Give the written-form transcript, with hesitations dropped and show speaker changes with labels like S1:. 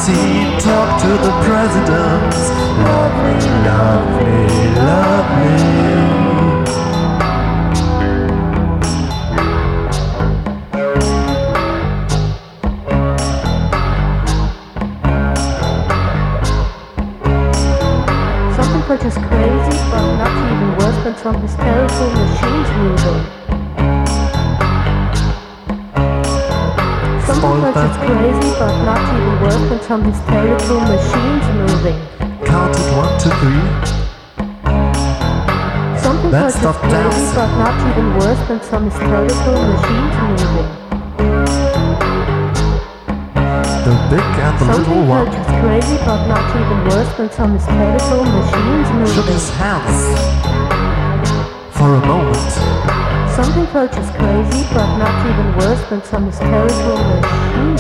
S1: seat, talk to the president. Love me, love me, love me.
S2: Which is crazy, but not even worse than some hysterical machines moving. Something which is crazy, but not even worse than some hysterical machines moving.
S1: Counted 1, 2, 3.
S2: Something
S1: Then
S2: which is
S1: stop
S2: crazy,
S1: dancing.
S2: but not even worse than some hysterical machines moving.
S1: The big and the little one.
S2: Something which is crazy, but not even worse than some hysterical machines moving.
S1: Shook his hands for a moment.
S2: Something which is crazy, but not even worse than some hysterical machines